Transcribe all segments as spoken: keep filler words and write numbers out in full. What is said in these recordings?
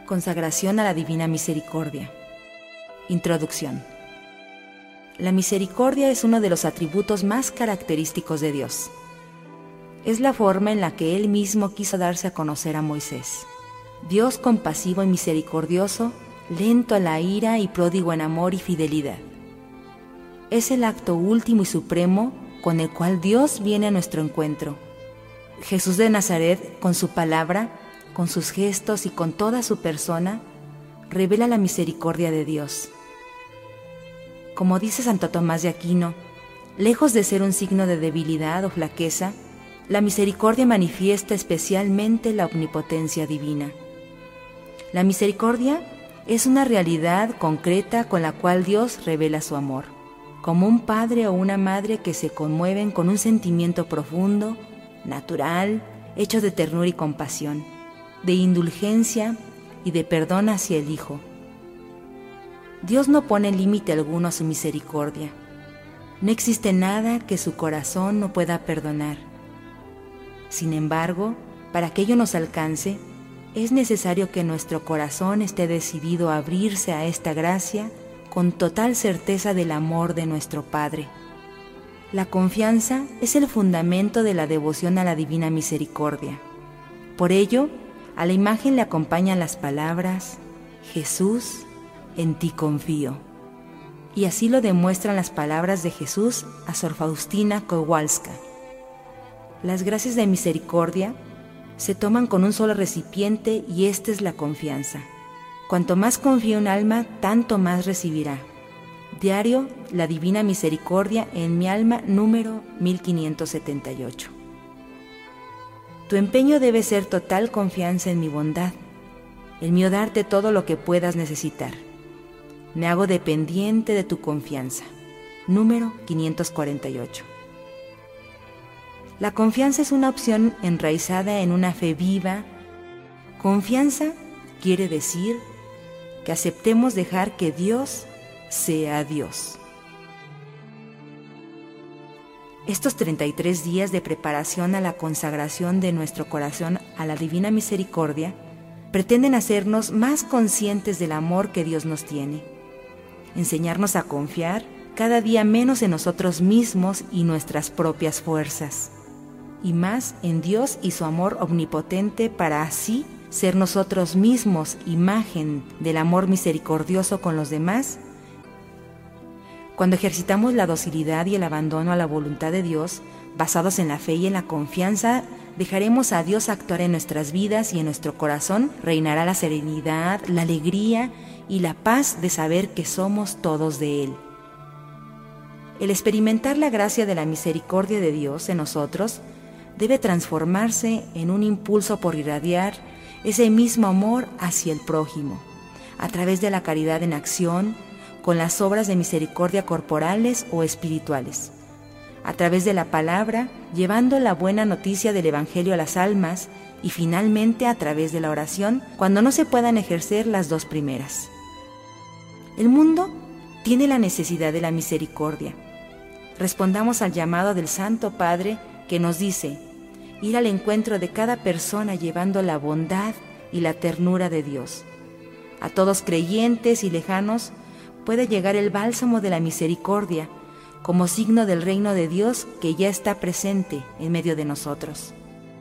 Consagración a la Divina Misericordia. Introducción. La misericordia es uno de los atributos más característicos de Dios. Es la forma en la que Él mismo quiso darse a conocer a Moisés. Dios compasivo y misericordioso, lento a la ira y pródigo en amor y fidelidad. Es el acto último y supremo con el cual Dios viene a nuestro encuentro. Jesús de Nazaret, con su palabra, con sus gestos y con toda su persona, revela la misericordia de Dios. Como dice Santo Tomás de Aquino, lejos de ser un signo de debilidad o flaqueza, la misericordia manifiesta especialmente la omnipotencia divina. La misericordia es una realidad concreta con la cual Dios revela su amor, como un padre o una madre que se conmueven con un sentimiento profundo, natural, hecho de ternura y compasión, de indulgencia y de perdón hacia el Hijo. Dios no pone límite alguno a su misericordia. No existe nada que su corazón no pueda perdonar. Sin embargo, para que ello nos alcance, es necesario que nuestro corazón esté decidido a abrirse a esta gracia con total certeza del amor de nuestro Padre. La confianza es el fundamento de la devoción a la Divina Misericordia. Por ello, a la imagen le acompañan las palabras: Jesús, en ti confío. Y así lo demuestran las palabras de Jesús a Sor Faustina Kowalska. Las gracias de misericordia se toman con un solo recipiente y esta es la confianza. Cuanto más confía un alma, tanto más recibirá. Diario, la Divina Misericordia en mi alma, número mil quinientos setenta y ocho. Tu empeño debe ser total confianza en mi bondad, el mío darte todo lo que puedas necesitar. Me hago dependiente de tu confianza. Número quinientos cuarenta y ocho. La confianza es una opción enraizada en una fe viva. Confianza quiere decir que aceptemos dejar que Dios sea Dios. Estos treinta y tres días de preparación a la consagración de nuestro corazón a la Divina Misericordia pretenden hacernos más conscientes del amor que Dios nos tiene, enseñarnos a confiar cada día menos en nosotros mismos y nuestras propias fuerzas, y más en Dios y su amor omnipotente para así ser nosotros mismos imagen del amor misericordioso con los demás. Cuando ejercitamos la docilidad y el abandono a la voluntad de Dios, basados en la fe y en la confianza, dejaremos a Dios actuar en nuestras vidas y en nuestro corazón reinará la serenidad, la alegría y la paz de saber que somos todos de Él. El experimentar la gracia de la misericordia de Dios en nosotros debe transformarse en un impulso por irradiar ese mismo amor hacia el prójimo, a través de la caridad en acción, con las obras de misericordia corporales o espirituales, a través de la palabra, llevando la buena noticia del Evangelio a las almas y finalmente a través de la oración cuando no se puedan ejercer las dos primeras. El mundo tiene la necesidad de la misericordia. Respondamos al llamado del Santo Padre que nos dice: ir al encuentro de cada persona llevando la bondad y la ternura de Dios. A todos creyentes y lejanos puede llegar el bálsamo de la misericordia como signo del reino de Dios que ya está presente en medio de nosotros.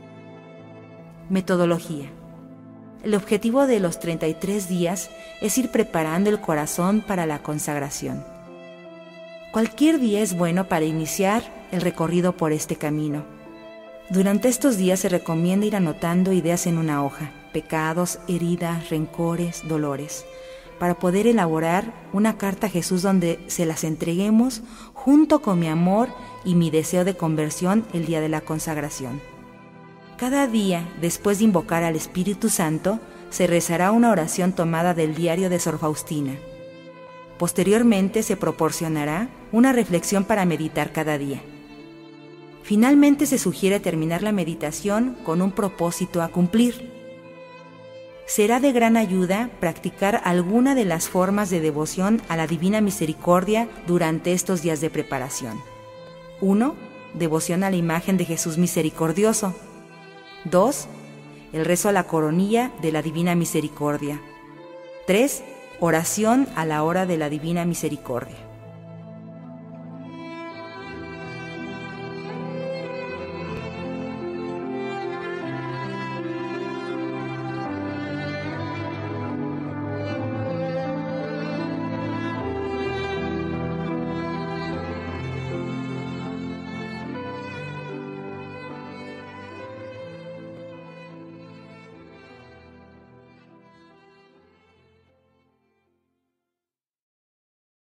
Metodología. El objetivo de los treinta y tres días es ir preparando el corazón para la consagración. Cualquier día es bueno para iniciar el recorrido por este camino. Durante estos días se recomienda ir anotando ideas en una hoja, pecados, heridas, rencores, dolores, para poder elaborar una carta a Jesús donde se las entreguemos junto con mi amor y mi deseo de conversión el día de la consagración. Cada día, después de invocar al Espíritu Santo, se rezará una oración tomada del diario de Sor Faustina. Posteriormente se proporcionará una reflexión para meditar cada día. Finalmente se sugiere terminar la meditación con un propósito a cumplir. Será de gran ayuda practicar alguna de las formas de devoción a la Divina Misericordia durante estos días de preparación. uno. Devoción a la imagen de Jesús misericordioso. dos. El rezo a la coronilla de la Divina Misericordia. tres. Oración a la hora de la Divina Misericordia.